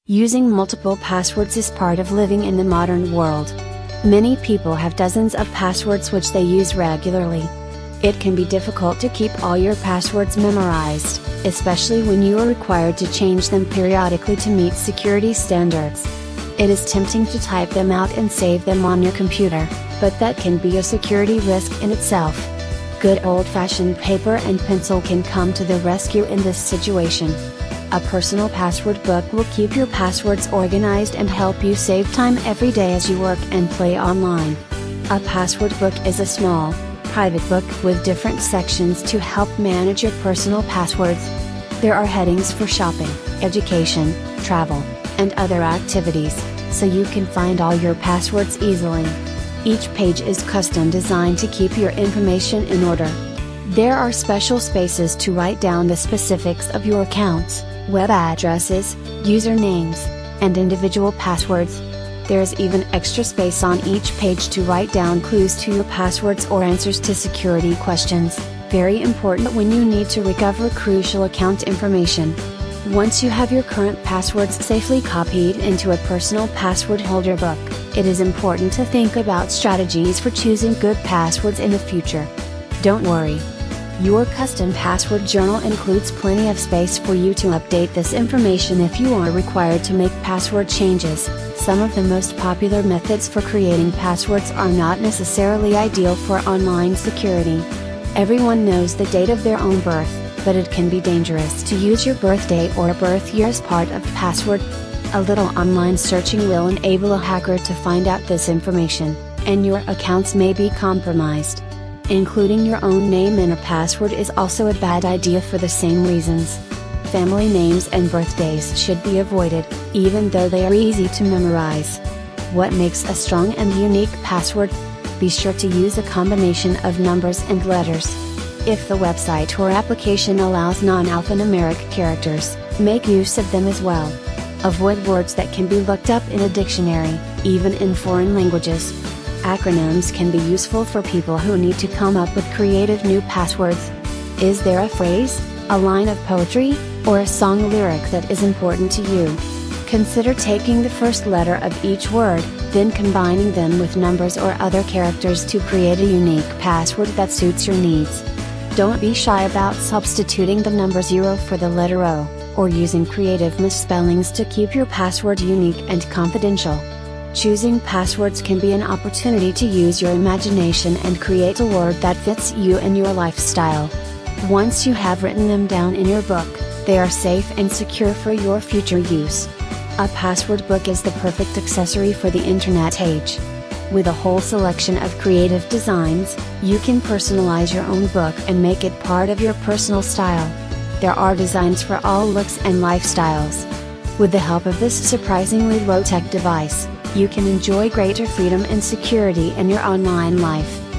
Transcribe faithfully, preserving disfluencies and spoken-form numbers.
Using multiple passwords is part of living in the modern world. Many people have dozens of passwords which they use regularly. It can be difficult to keep all your passwords memorized, especially when you are required to change them periodically to meet security standards. It is tempting to type them out and save them on your computer, but that can be a security risk in itself. Good old-fashioned paper and pencil can come to the rescue in this situation. A personal password book will keep your passwords organized and help you save time every day as you work and play online. A password book is a small, private book with different sections to help manage your personal passwords. There are headings for shopping, education, travel, and other activities, so you can find all your passwords easily. Each page is custom designed to keep your information in order. There are special spaces to write down the specifics of your accounts, web addresses, usernames, and individual passwords. There is even extra space on each page to write down clues to your passwords or answers to security questions, very important when you need to recover crucial account information. Once you have your current passwords safely copied into a personal password holder book, it is important to think about strategies for choosing good passwords in the future. Don't worry. Your custom password journal includes plenty of space for you to update this information if you are required to make password changes. Some of the most popular methods for creating passwords are not necessarily ideal for online security. Everyone knows the date of their own birth, but it can be dangerous to use your birthday or birth year as part of password. A little online searching will enable a hacker to find out this information, and your accounts may be compromised. Including your own name in a password is also a bad idea for the same reasons. Family names and birthdays should be avoided, even though they are easy to memorize. What makes a strong and unique password? Be sure to use a combination of numbers and letters. If the website or application allows non-alphanumeric characters, make use of them as well. Avoid words that can be looked up in a dictionary, even in foreign languages. Acronyms can be useful for people who need to come up with creative new passwords. Is there a phrase, a line of poetry, or a song lyric that is important to you? Consider taking the first letter of each word, then combining them with numbers or other characters to create a unique password that suits your needs. Don't be shy about substituting the number zero for the letter O, or using creative misspellings to keep your password unique and confidential. Choosing passwords can be an opportunity to use your imagination and create a word that fits you and your lifestyle. Once you have written them down in your book, they are safe and secure for your future use. A password book is the perfect accessory for the internet age. With a whole selection of creative designs, you can personalize your own book and make it part of your personal style. There are designs for all looks and lifestyles. With the help of this surprisingly low-tech device, you can enjoy greater freedom and security in your online life.